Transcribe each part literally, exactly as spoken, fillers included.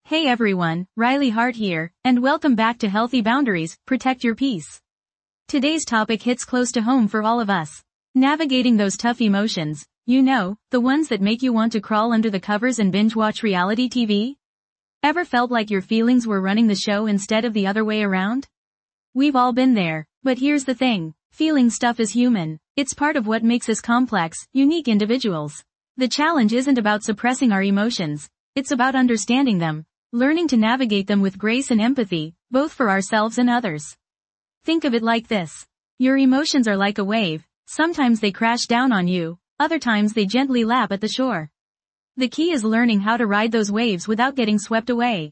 Hey everyone, Riley Hart here, and welcome back to Healthy Boundaries, Protect Your Peace. Today's topic hits close to home for all of us. Navigating those tough emotions, you know, the ones that make you want to crawl under the covers and binge watch reality T V? Ever felt like your feelings were running the show instead of the other way around? We've all been there, but here's the thing, feeling stuff is human. It's part of what makes us complex, unique individuals. The challenge isn't about suppressing our emotions, it's about understanding them. Learning to navigate them with grace and empathy, both for ourselves and others. Think of it like this. Your emotions are like a wave, sometimes they crash down on you, other times they gently lap at the shore. The key is learning how to ride those waves without getting swept away.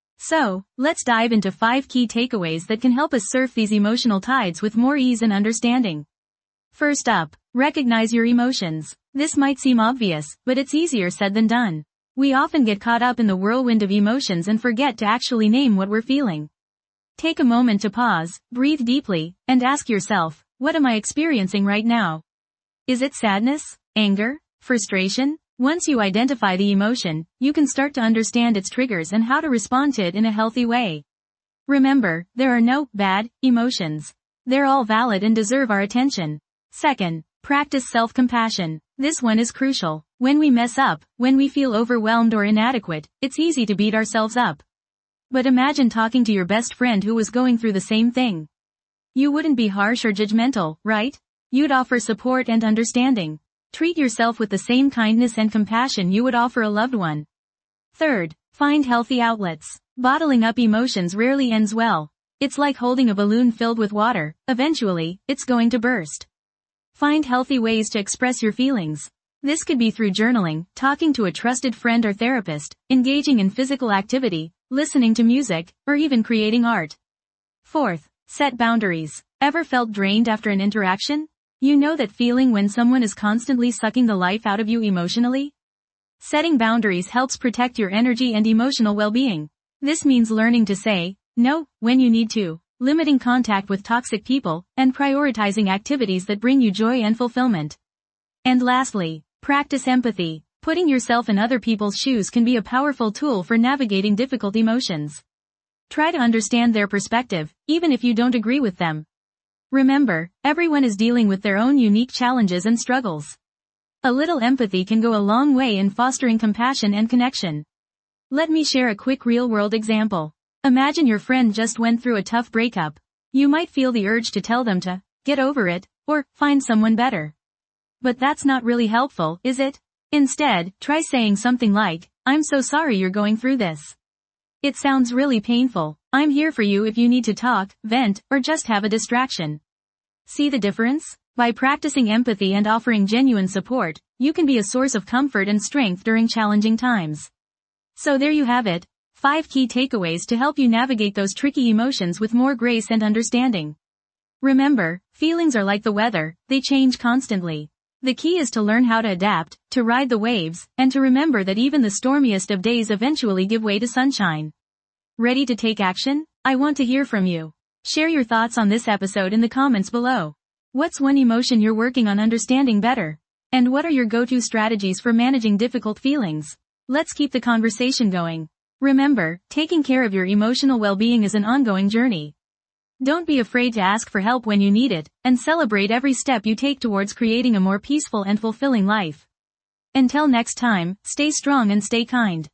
So, let's dive into five key takeaways that can help us surf these emotional tides with more ease and understanding. First up, recognize your emotions. This might seem obvious, but it's easier said than done. We often get caught up in the whirlwind of emotions and forget to actually name what we're feeling. Take a moment to pause, breathe deeply, and ask yourself, what am I experiencing right now? Is it sadness, anger, frustration? Once you identify the emotion, you can start to understand its triggers and how to respond to it in a healthy way. Remember, there are no bad emotions. They're all valid and deserve our attention. Second, practice self-compassion. This one is crucial. When we mess up, when we feel overwhelmed or inadequate, it's easy to beat ourselves up. But imagine talking to your best friend who was going through the same thing. You wouldn't be harsh or judgmental, right? You'd offer support and understanding. Treat yourself with the same kindness and compassion you would offer a loved one. Third, find healthy outlets. Bottling up emotions rarely ends well. It's like holding a balloon filled with water. Eventually, it's going to burst. Find healthy ways to express your feelings. This could be through journaling, talking to a trusted friend or therapist, engaging in physical activity, listening to music, or even creating art. Fourth, set boundaries. Ever felt drained after an interaction? You know that feeling when someone is constantly sucking the life out of you emotionally? Setting boundaries helps protect your energy and emotional well-being. This means learning to say no when you need to, limiting contact with toxic people, and prioritizing activities that bring you joy and fulfillment. And lastly, practice empathy. Putting yourself in other people's shoes can be a powerful tool for navigating difficult emotions. Try to understand their perspective, even if you don't agree with them. Remember, everyone is dealing with their own unique challenges and struggles. A little empathy can go a long way in fostering compassion and connection. Let me share a quick real-world example. Imagine your friend just went through a tough breakup. You might feel the urge to tell them to get over it, or find someone better. But that's not really helpful, is it? Instead, try saying something like, I'm so sorry you're going through this. It sounds really painful. I'm here for you if you need to talk, vent, or just have a distraction. See the difference? By practicing empathy and offering genuine support, you can be a source of comfort and strength during challenging times. So there you have it. Five key takeaways to help you navigate those tricky emotions with more grace and understanding. Remember, feelings are like the weather, they change constantly. The key is to learn how to adapt, to ride the waves, and to remember that even the stormiest of days eventually give way to sunshine. Ready to take action? I want to hear from you. Share your thoughts on this episode in the comments below. What's one emotion you're working on understanding better? And what are your go-to strategies for managing difficult feelings? Let's keep the conversation going. Remember, taking care of your emotional well-being is an ongoing journey. Don't be afraid to ask for help when you need it, and celebrate every step you take towards creating a more peaceful and fulfilling life. Until next time, stay strong and stay kind.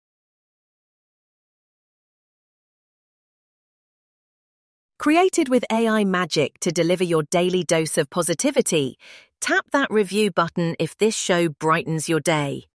Created with A I magic to deliver your daily dose of positivity, tap that review button if this show brightens your day.